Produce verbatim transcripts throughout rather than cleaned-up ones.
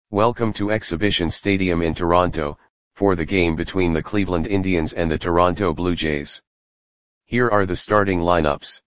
Welcome to Exhibition Stadium in Toronto, for the game between the Cleveland Indians and the Toronto Blue Jays. Here are the starting lineups.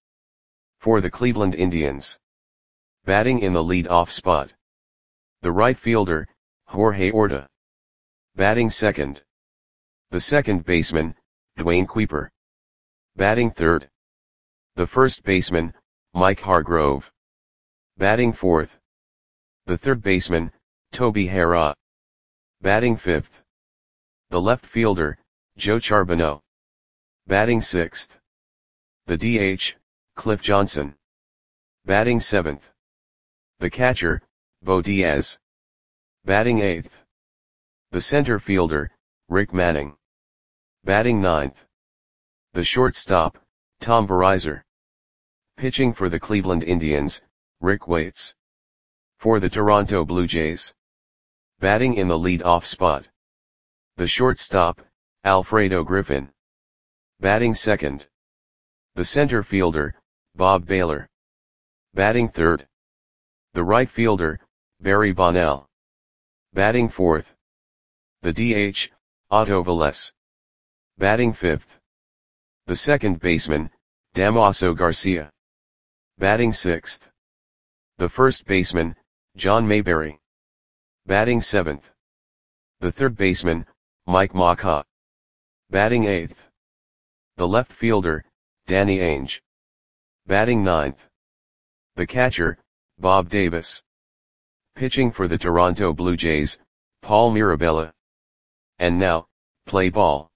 For the Cleveland Indians. Batting in the lead-off spot. The right fielder, Jorge Orta. Batting second. The second baseman, Duane Kuiper. Batting third. The first baseman, Mike Hargrove. Batting fourth. The third baseman, Toby Harrah. Batting fifth. The left fielder, Joe Charbonneau. Batting sixth. The D H, Cliff Johnson. Batting seventh. The catcher, Bo Diaz. Batting eighth. The center fielder, Rick Manning. Batting ninth. The shortstop, Tom Verizar. Pitching for the Cleveland Indians, Rick Waits. For the Toronto Blue Jays. Batting in the lead-off spot. The shortstop, Alfredo Griffin. Batting second. The center fielder, Bob Baylor. Batting third. The right fielder, Barry Bonnell. Batting fourth. The D H, Otto Velez. Batting fifth. The second baseman, Damaso Garcia. Batting sixth. The first baseman, John Mayberry. Batting seventh. The third baseman, Mike Maucha. Batting eighth. The left fielder, Danny Ainge. Batting ninth. The catcher, Bob Davis. Pitching for the Toronto Blue Jays, Paul Mirabella. And now, play ball.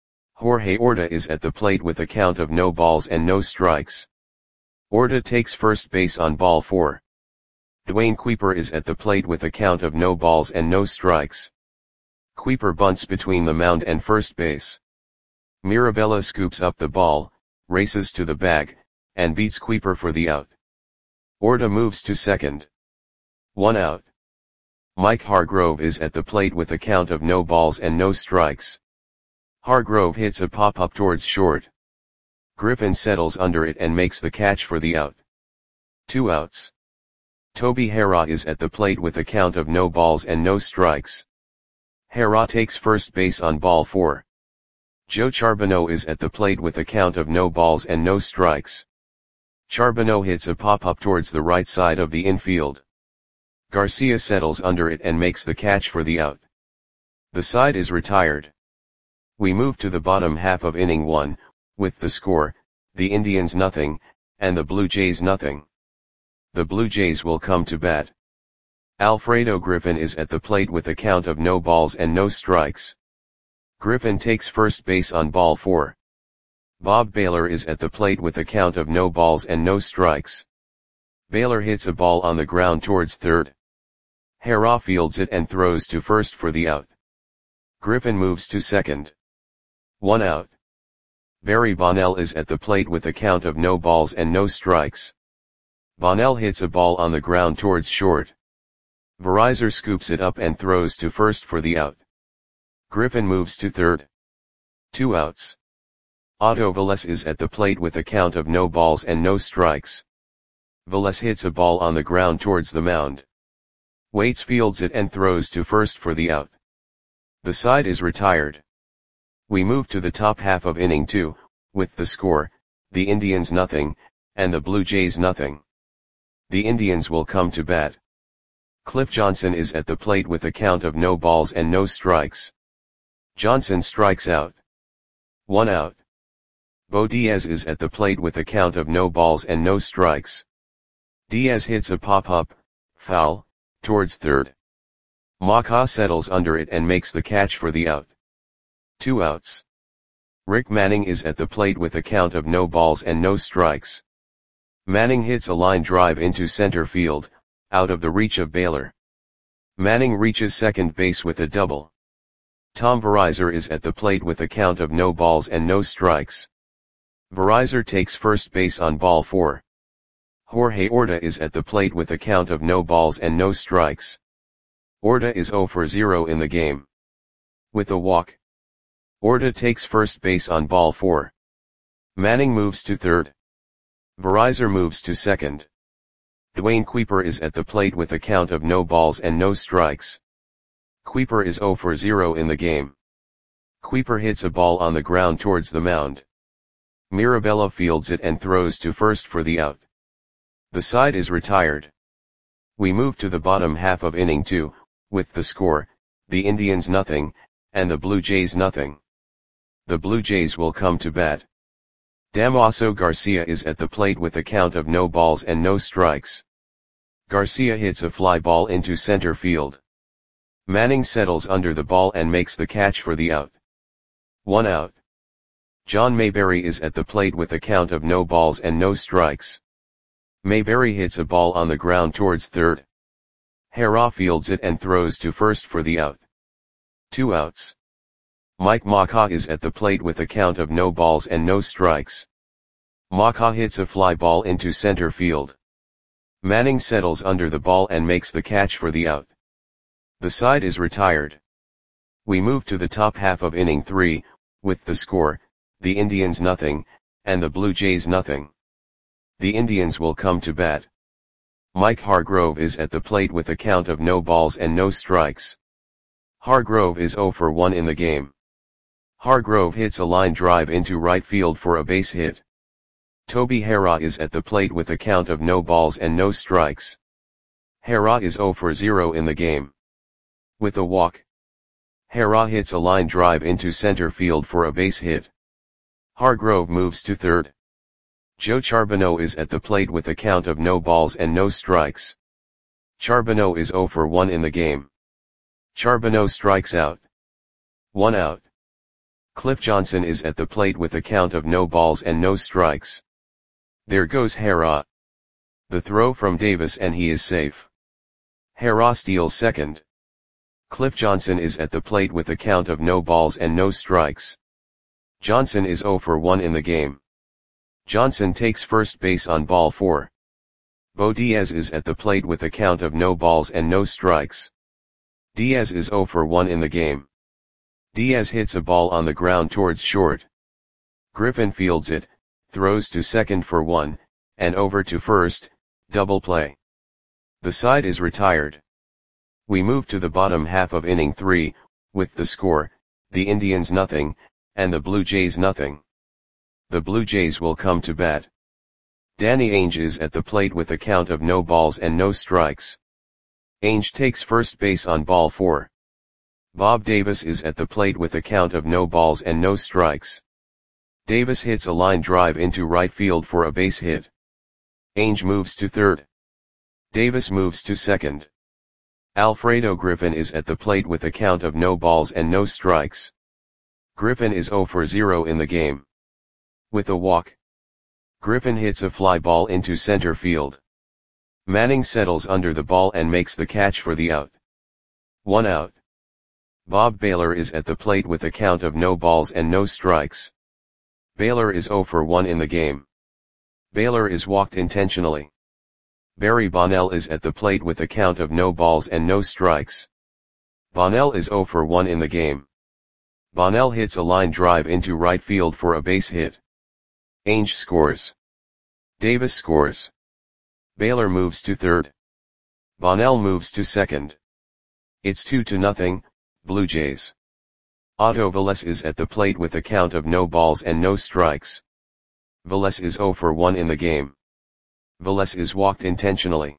Jorge Orta is at the plate with a count of no balls and no strikes. Orta takes first base on ball four. Duane Kuiper is at the plate with a count of no balls and no strikes. Kuiper bunts between the mound and first base. Mirabella scoops up the ball, races to the bag, and beats Kuiper for the out. Orta moves to second. One out. Mike Hargrove is at the plate with a count of no balls and no strikes. Hargrove hits a pop-up towards short. Griffin settles under it and makes the catch for the out. Two outs. Toby Harrah is at the plate with a count of no balls and no strikes. Harrah takes first base on ball four. Joe Charbonneau is at the plate with a count of no balls and no strikes. Charbonneau hits a pop-up towards the right side of the infield. Garcia settles under it and makes the catch for the out. The side is retired. We move to the bottom half of inning one, with the score, the Indians nothing, and the Blue Jays nothing. The Blue Jays will come to bat. Alfredo Griffin is at the plate with a count of no balls and no strikes. Griffin takes first base on ball four. Bob Baylor is at the plate with a count of no balls and no strikes. Baylor hits a ball on the ground towards third. Harrah fields it and throws to first for the out. Griffin moves to second. One out. Barry Bonnell is at the plate with a count of no balls and no strikes. Bonnell hits a ball on the ground towards short. Verizar scoops it up and throws to first for the out. Griffin moves to third. Two outs. Otto Velez is at the plate with a count of no balls and no strikes. Velez hits a ball on the ground towards the mound. Waits fields it and throws to first for the out. The side is retired. We move to the top half of inning two, with the score, the Indians nothing, and the Blue Jays nothing. The Indians will come to bat. Cliff Johnson is at the plate with a count of no balls and no strikes. Johnson strikes out. One out. Bo Diaz is at the plate with a count of no balls and no strikes. Diaz hits a pop-up, foul, towards third. Maucha settles under it and makes the catch for the out. Two outs. Rick Manning is at the plate with a count of no balls and no strikes. Manning hits a line drive into center field, out of the reach of Baylor. Manning reaches second base with a double. Tom Verizar is at the plate with a count of no balls and no strikes. Verizar takes first base on ball four. Jorge Orta is at the plate with a count of no balls and no strikes. Orta is zero for zero in the game. With a walk. Orta takes first base on ball four. Manning moves to third. Verizar moves to second. Duane Kuiper is at the plate with a count of no balls and no strikes. Kuiper is zero for zero in the game. Kuiper hits a ball on the ground towards the mound. Mirabella fields it and throws to first for the out. The side is retired. We move to the bottom half of inning two, with the score, the Indians nothing, and the Blue Jays nothing. The Blue Jays will come to bat. Damaso Garcia is at the plate with a count of no balls and no strikes. Garcia hits a fly ball into center field. Manning settles under the ball and makes the catch for the out. One out. John Mayberry is at the plate with a count of no balls and no strikes. Mayberry hits a ball on the ground towards third. Hera fields it and throws to first for the out. Two outs. Mike Maka is at the plate with a count of no balls and no strikes. Maka hits a fly ball into center field. Manning settles under the ball and makes the catch for the out. The side is retired. We move to the top half of inning three, with the score, the Indians nothing, and the Blue Jays nothing. The Indians will come to bat. Mike Hargrove is at the plate with a count of no balls and no strikes. Hargrove is zero for one in the game. Hargrove hits a line drive into right field for a base hit. Toby Hera is at the plate with a count of no balls and no strikes. Hera is zero for zero in the game. With a walk, Hera hits a line drive into center field for a base hit. Hargrove moves to third. Joe Charbonneau is at the plate with a count of no balls and no strikes. Charbonneau is zero for one in the game. Charbonneau strikes out. One out. Cliff Johnson is at the plate with a count of no balls and no strikes. There goes Hera. The throw from Davis and he is safe. Hera steals second. Cliff Johnson is at the plate with a count of no balls and no strikes. Johnson is zero for one in the game. Johnson takes first base on ball four. Bo Diaz is at the plate with a count of no balls and no strikes. Diaz is zero for one in the game. Diaz hits a ball on the ground towards short. Griffin fields it, throws to second for one, and over to first, double play. The side is retired. We move to the bottom half of inning three, with the score, the Indians nothing, and the Blue Jays nothing. The Blue Jays will come to bat. Danny Ainge is at the plate with a count of no balls and no strikes. Ainge takes first base on ball four. Bob Davis is at the plate with a count of no balls and no strikes. Davis hits a line drive into right field for a base hit. Ainge moves to third. Davis moves to second. Alfredo Griffin is at the plate with a count of no balls and no strikes. Griffin is zero for zero in the game. With a walk, Griffin hits a fly ball into center field. Manning settles under the ball and makes the catch for the out. One out. Bob Baylor is at the plate with a count of no balls and no strikes. Baylor is zero for one in the game. Baylor is walked intentionally. Barry Bonnell is at the plate with a count of no balls and no strikes. Bonnell is zero for one in the game. Bonnell hits a line drive into right field for a base hit. Ainge scores. Davis scores. Baylor moves to third. Bonnell moves to second. It's two to nothing, Blue Jays. Otto Velez is at the plate with a count of no balls and no strikes. Velez is zero for one in the game. Velez is walked intentionally.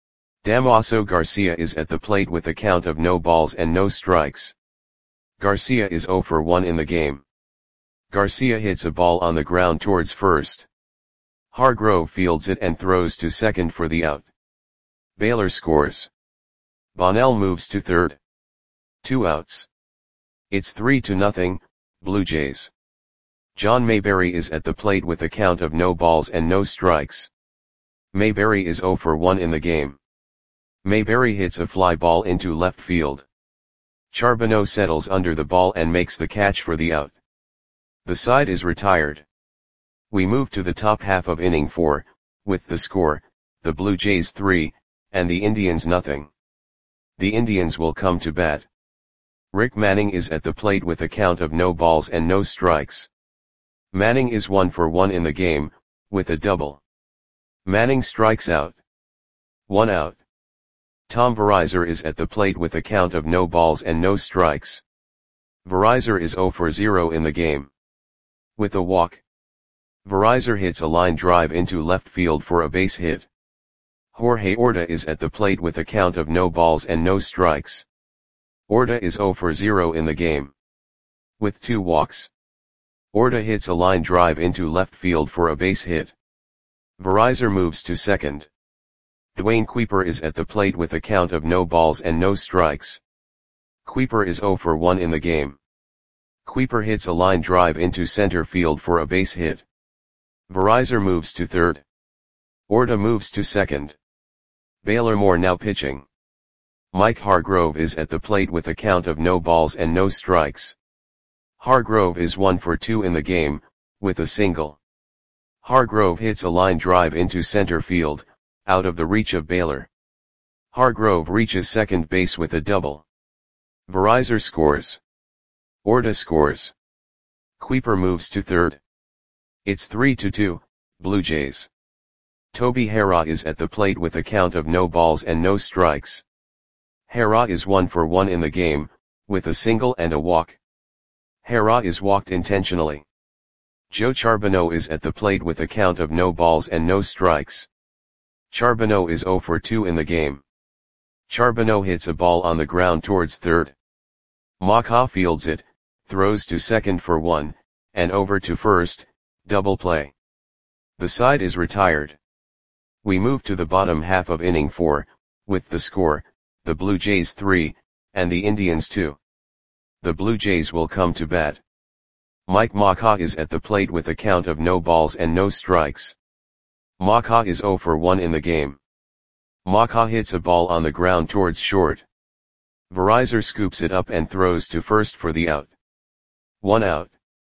Damaso Garcia is at the plate with a count of no balls and no strikes. Garcia is zero for one in the game. Garcia hits a ball on the ground towards first. Hargrove fields it and throws to second for the out. Baylor scores. Bonnell moves to third. Two outs. It's three to nothing, Blue Jays. John Mayberry is at the plate with a count of no balls and no strikes. Mayberry is zero for one in the game. Mayberry hits a fly ball into left field. Charbonneau settles under the ball and makes the catch for the out. The side is retired. We move to the top half of inning four, with the score, the Blue Jays three, and the Indians nothing. The Indians will come to bat. Rick Manning is at the plate with a count of no balls and no strikes. Manning is one for one in the game, with a double. Manning strikes out. One out. Tom Verizor is at the plate with a count of no balls and no strikes. Verizor is zero for zero in the game. With a walk, Verizor hits a line drive into left field for a base hit. Jorge Orta is at the plate with a count of no balls and no strikes. Orta is zero for zero in the game. With two walks, Orta hits a line drive into left field for a base hit. Verizor moves to second. Dwayne Kuiper is at the plate with a count of no balls and no strikes. Kuiper is zero for one in the game. Kuiper hits a line drive into center field for a base hit. Verizor moves to third. Orta moves to second. Baylor Moore now pitching. Mike Hargrove is at the plate with a count of no balls and no strikes. Hargrove is one for two in the game, with a single. Hargrove hits a line drive into center field, out of the reach of Baylor. Hargrove reaches second base with a double. Verizor scores. Orta scores. Kuiper moves to third. It's three to two, Blue Jays. Toby Harrah is at the plate with a count of no balls and no strikes. Harrah is one for one in the game, with a single and a walk. Harrah is walked intentionally. Joe Charbonneau is at the plate with a count of no balls and no strikes. Charbonneau is zero for two in the game. Charbonneau hits a ball on the ground towards third. Maka fields it, throws to second for one, and over to first, double play. The side is retired. We move to the bottom half of inning four, with the score, the Blue Jays three, and the Indians two. The Blue Jays will come to bat. Mike Maka is at the plate with a count of no balls and no strikes. Maka is zero for one in the game. Maka hits a ball on the ground towards short. Verizor scoops it up and throws to first for the out. One out.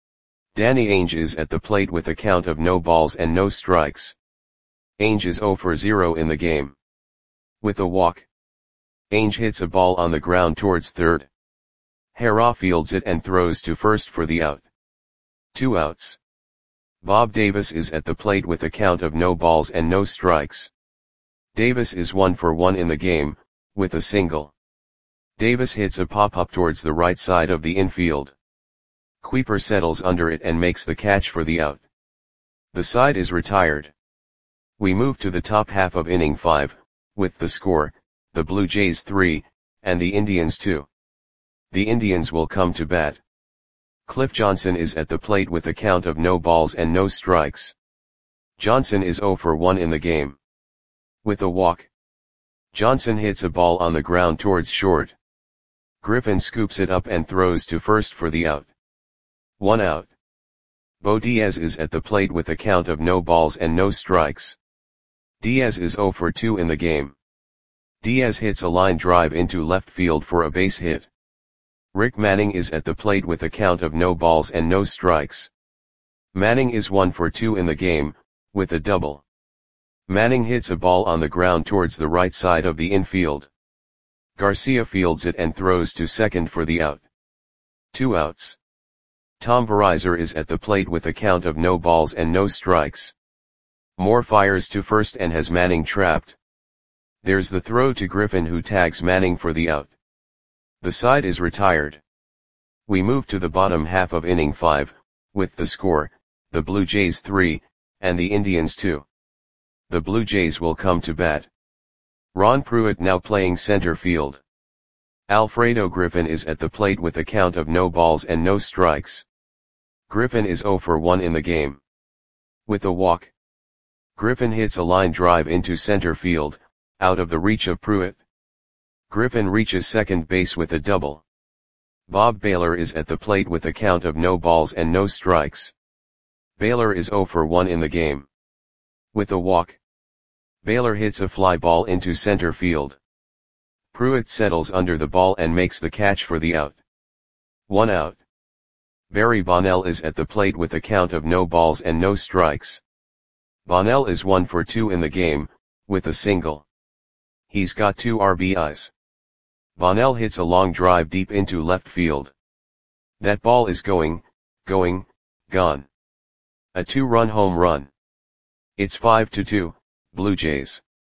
Danny Ainge is at the plate with a count of no balls and no strikes. Ainge is zero for zero in the game. With a walk, Ainge hits a ball on the ground towards third. Harrah fields it and throws to first for the out. Two outs. Bob Davis is at the plate with a count of no balls and no strikes. Davis is one for one in the game, with a single. Davis hits a pop-up towards the right side of the infield. Kuiper settles under it and makes the catch for the out. The side is retired. We move to the top half of inning five, with the score, the Blue Jays three, and the Indians two. The Indians will come to bat. Cliff Johnson is at the plate with a count of no balls and no strikes. Johnson is zero for one in the game. With a walk, Johnson hits a ball on the ground towards short. Griffin scoops it up and throws to first for the out. One out. Bo Diaz is at the plate with a count of no balls and no strikes. Diaz is zero for two in the game. Diaz hits a line drive into left field for a base hit. Rick Manning is at the plate with a count of no balls and no strikes. Manning is one for two in the game, with a double. Manning hits a ball on the ground towards the right side of the infield. Garcia fields it and throws to second for the out. Two outs. Tom Verizor is at the plate with a count of no balls and no strikes. Moore fires to first and has Manning trapped. There's the throw to Griffin, who tags Manning for the out. The side is retired. We move to the bottom half of inning five, with the score, the Blue Jays three, and the Indians two. The Blue Jays will come to bat. Ron Pruitt now playing center field. Alfredo Griffin is at the plate with a count of no balls and no strikes. Griffin is zero for one in the game. With a walk, Griffin hits a line drive into center field, out of the reach of Pruitt. Griffin reaches second base with a double. Bob Baylor is at the plate with a count of no balls and no strikes. Baylor is zero for one in the game. With a walk, Baylor hits a fly ball into center field. Pruitt settles under the ball and makes the catch for the out. One out. Barry Bonnell is at the plate with a count of no balls and no strikes. Bonnell is one for two in the game, with a single. He's got two R B Is. Bonnell hits a long drive deep into left field. That ball is going, going, gone. A two-run home run. It's five to two, Blue Jays.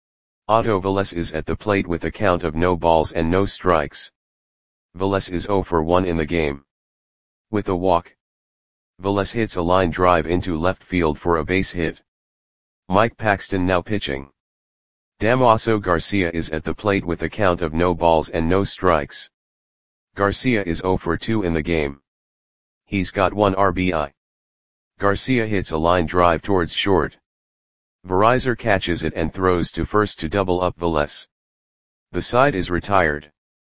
Otto Velez is at the plate with a count of no balls and no strikes. Velez is zero for one in the game. With a walk, Velez hits a line drive into left field for a base hit. Mike Paxton now pitching. Damaso Garcia is at the plate with a count of no balls and no strikes. Garcia is zero for two in the game. He's got one R B I. Garcia hits a line drive towards short. Verizar catches it and throws to first to double up Velez. The side is retired.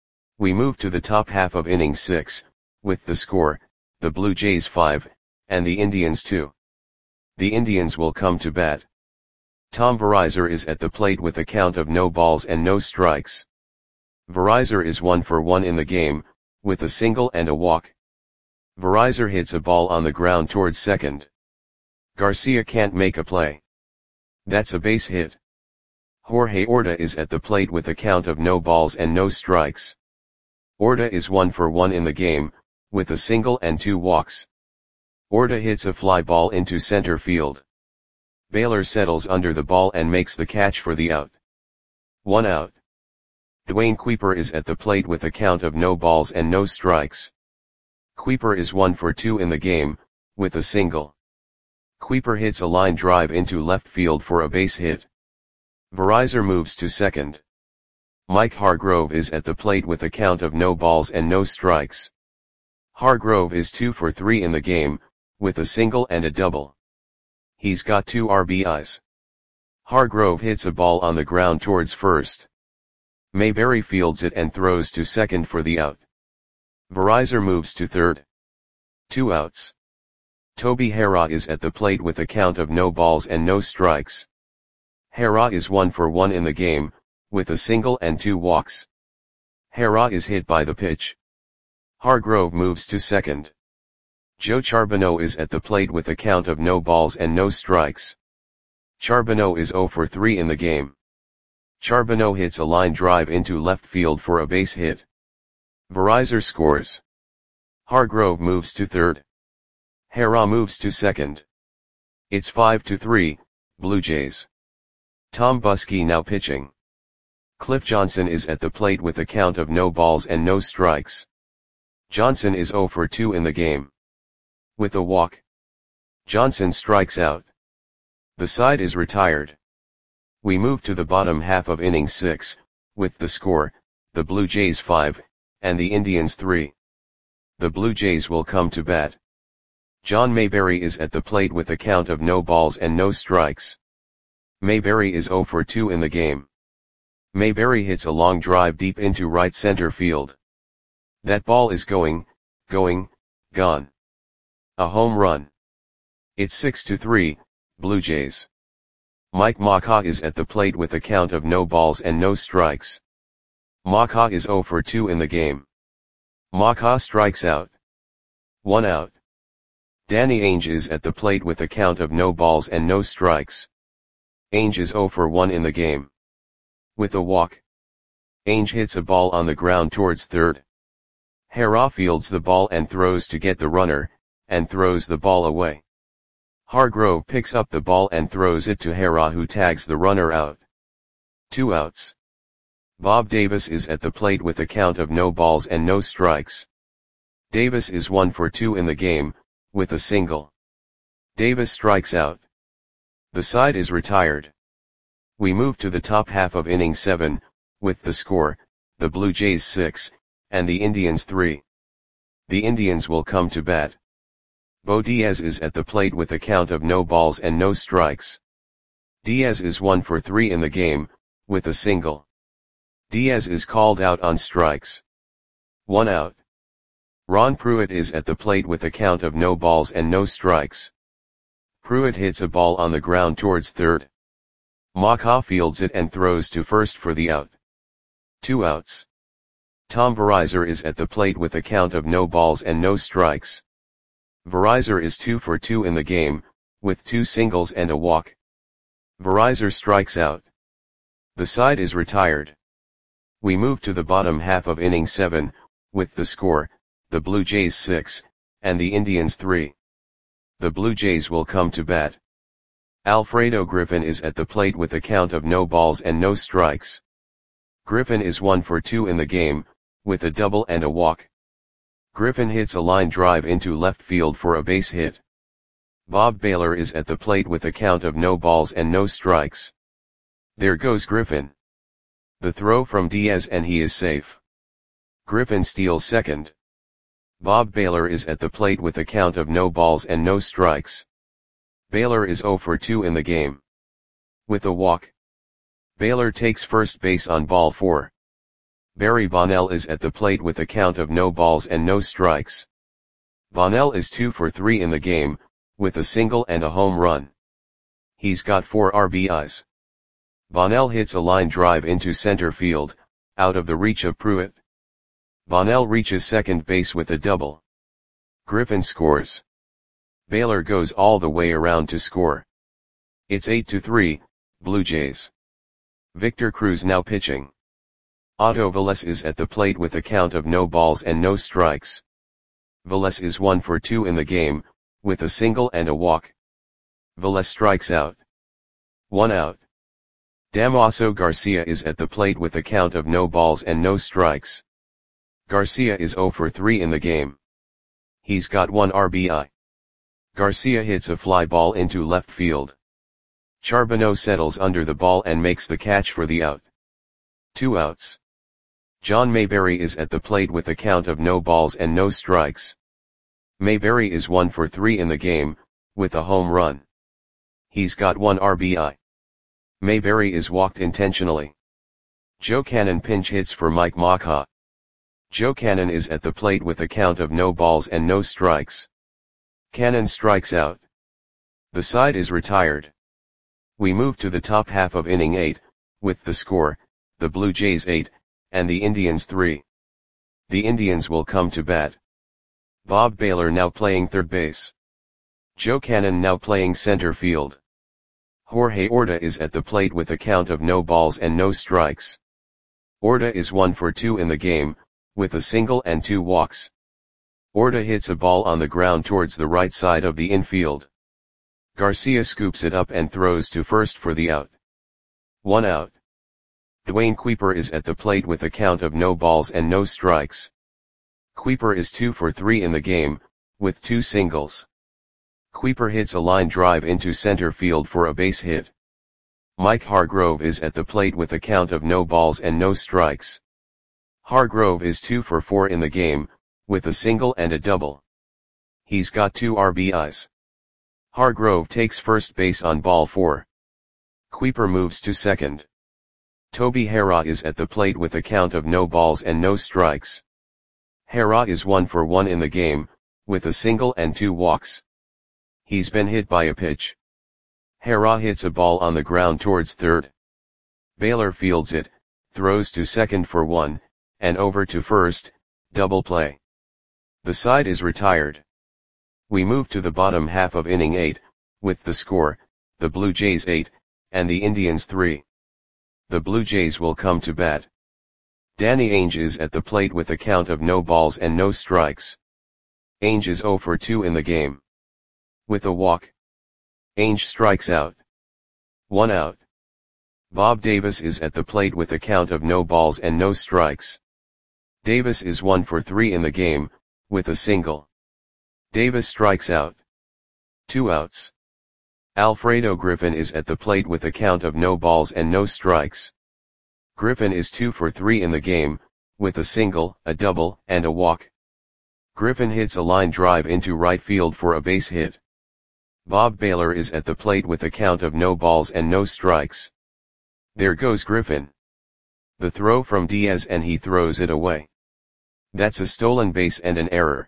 We move to the top half of inning six, with the score, the Blue Jays five, and the Indians two. The Indians will come to bat. Tom Verizar is at the plate with a count of no balls and no strikes. Verizar is one for one in the game, with a single and a walk. Verizar hits a ball on the ground towards second. Garcia can't make a play. That's a base hit. Jorge Orta is at the plate with a count of no balls and no strikes. Orta is one for one in the game, with a single and two walks. Orta hits a fly ball into center field. Baylor settles under the ball and makes the catch for the out. One out. Dwayne Kuiper is at the plate with a count of no balls and no strikes. Kuiper is one for two in the game, with a single. Kuiper hits a line drive into left field for a base hit. Verizar moves to second. Mike Hargrove is at the plate with a count of no balls and no strikes. Hargrove is two for three in the game, with a single and a double. He's got two R B Is. Hargrove hits a ball on the ground towards first. Mayberry fields it and throws to second for the out. Verizar moves to third. Two outs. Toby Harrah is at the plate with a count of no balls and no strikes. Harrah is one for one in the game, with a single and two walks. Harrah is hit by the pitch. Hargrove moves to second. Joe Charbonneau is at the plate with a count of no balls and no strikes. Charbonneau is zero for three in the game. Charbonneau hits a line drive into left field for a base hit. Verizar scores. Hargrove moves to third. Harrah moves to second. It's five to three, Blue Jays. Tom Buskey now pitching. Cliff Johnson is at the plate with a count of no balls and no strikes. Johnson is zero for two in the game. With a walk, Johnson strikes out. The side is retired. We move to the bottom half of inning six, with the score, the Blue Jays five, and the Indians three. The Blue Jays will come to bat. John Mayberry is at the plate with a count of no balls and no strikes. Mayberry is zero for two in the game. Mayberry hits a long drive deep into right center field. That ball is going, going, gone. A home run. It's six to three, Blue Jays. Mike Maka is at the plate with a count of no balls and no strikes. Maka is zero for two in the game. Maka strikes out. One out. Danny Ainge is at the plate with a count of no balls and no strikes. Ainge is zero for one in the game. With a walk, Ainge hits a ball on the ground towards third. Harrah fields the ball and throws to get the runner, and throws the ball away. Hargrove picks up the ball and throws it to Harrah, who tags the runner out. Two outs. Bob Davis is at the plate with a count of no balls and no strikes. Davis is one for two in the game, with a single. Davis strikes out. The side is retired. We move to the top half of inning seven, with the score, the Blue Jays six, and the Indians three. The Indians will come to bat. Bo Diaz is at the plate with a count of no balls and no strikes. Diaz is one for three in the game, with a single. Diaz is called out on strikes. One out. Ron Pruitt is at the plate with a count of no balls and no strikes. Pruitt hits a ball on the ground towards third. Maka fields it and throws to first for the out. Two outs. Tom Verizar is at the plate with a count of no balls and no strikes. Verizar is two for two in the game, with two singles and a walk. Verizar strikes out. The side is retired. We move to the bottom half of inning seven, with the score, the Blue Jays six, and the Indians three. The Blue Jays will come to bat. Alfredo Griffin is at the plate with a count of no balls and no strikes. Griffin is one for two in the game, with a double and a walk. Griffin hits a line drive into left field for a base hit. Bob Baylor is at the plate with a count of no balls and no strikes. There goes Griffin. The throw from Diaz and he is safe. Griffin steals second. Bob Baylor is at the plate with a count of no balls and no strikes. Baylor is zero for two in the game. With a walk. Baylor takes first base on ball four. Barry Bonnell is at the plate with a count of no balls and no strikes. Bonnell is two for three in the game, with a single and a home run. He's got four R B Is. Bonnell hits a line drive into center field, out of the reach of Pruitt. Bonnell reaches second base with a double. Griffin scores. Baylor goes all the way around to score. It's eight to three, Blue Jays. Victor Cruz now pitching. Otto Velez is at the plate with a count of no balls and no strikes. Velez is one for two in the game, with a single and a walk. Velez strikes out. One out. Damaso Garcia is at the plate with a count of no balls and no strikes. Garcia is zero for three in the game. He's got one R B I. Garcia hits a fly ball into left field. Charbonneau settles under the ball and makes the catch for the out. Two outs. John Mayberry is at the plate with a count of no balls and no strikes. Mayberry is one for three in the game, with a home run. He's got one R B I. Mayberry is walked intentionally. Joe Cannon pinch hits for Mike Maka. Joe Cannon is at the plate with a count of no balls and no strikes. Cannon strikes out. The side is retired. We move to the top half of inning eight, with the score, the Blue Jays eight, and the Indians three. The Indians will come to bat. Bob Baylor now playing third base. Joe Cannon now playing center field. Jorge Orta is at the plate with a count of no balls and no strikes. Orta is one for two in the game, with a single and two walks. Orta hits a ball on the ground towards the right side of the infield. Garcia scoops it up and throws to first for the out. One out. Dwayne Kuiper is at the plate with a count of no balls and no strikes. Kuiper is two for three in the game, with two singles. Kuiper hits a line drive into center field for a base hit. Mike Hargrove is at the plate with a count of no balls and no strikes. Hargrove is two for four in the game, with a single and a double. He's got two R B Is. Hargrove takes first base on ball four. Kuiper moves to second. Toby Harrah is at the plate with a count of no balls and no strikes. Harrah is one for one in the game, with a single and two walks. He's been hit by a pitch. Harrah hits a ball on the ground towards third. Baylor fields it, throws to second for one, and over to first, double play. The side is retired. We move to the bottom half of inning eight, with the score, the Blue Jays eight, and the Indians three. The Blue Jays will come to bat. Danny Ainge is at the plate with a count of no balls and no strikes. Ainge is zero for two in the game. With a walk. Ainge strikes out. One out. Bob Davis is at the plate with a count of no balls and no strikes. Davis is one for three in the game, with a single. Davis strikes out. Two outs. Alfredo Griffin is at the plate with a count of no balls and no strikes. Griffin is two for three in the game, with a single, a double, and a walk. Griffin hits a line drive into right field for a base hit. Bob Baylor is at the plate with a count of no balls and no strikes. There goes Griffin. The throw from Diaz and he throws it away. That's a stolen base and an error.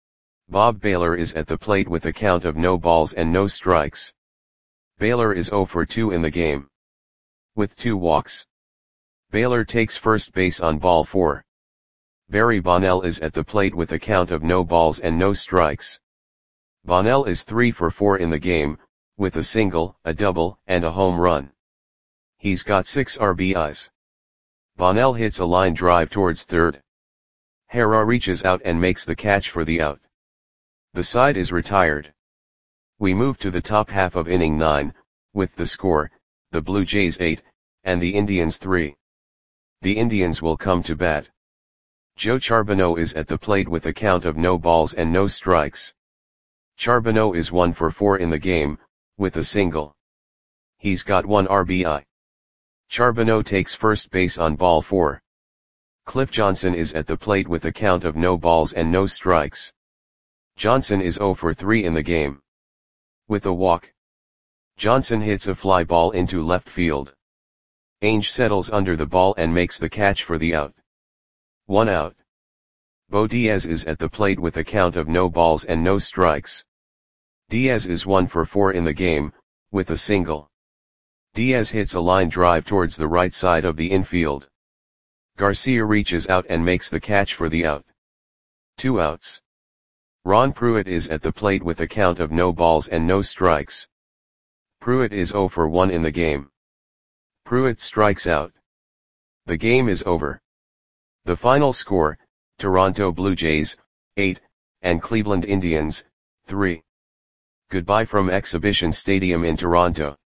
Bob Baylor is at the plate with a count of no balls and no strikes. Baylor is zero for two in the game. With two walks. Baylor takes first base on ball four. Barry Bonnell is at the plate with a count of no balls and no strikes. Bonnell is three for four in the game, with a single, a double, and a home run. He's got six R B Is. Bonnell hits a line drive towards third. Harrah reaches out and makes the catch for the out. The side is retired. We move to the top half of inning nine, with the score, the Blue Jays eight, and the Indians three. The Indians will come to bat. Joe Charbonneau is at the plate with a count of no balls and no strikes. Charbonneau is one for four in the game, with a single. He's got one R B I. Charbonneau takes first base on ball four. Cliff Johnson is at the plate with a count of no balls and no strikes. Johnson is zero for three in the game. With a walk. Johnson hits a fly ball into left field. Ainge settles under the ball and makes the catch for the out. One out. Bo Diaz is at the plate with a count of no balls and no strikes. Diaz is one for four in the game, with a single. Diaz hits a line drive towards the right side of the infield. Garcia reaches out and makes the catch for the out. Two outs. Ron Pruitt is at the plate with a count of no balls and no strikes. Pruitt is zero for one in the game. Pruitt strikes out. The game is over. The final score, Toronto Blue Jays, eight, and Cleveland Indians, three. Goodbye from Exhibition Stadium in Toronto.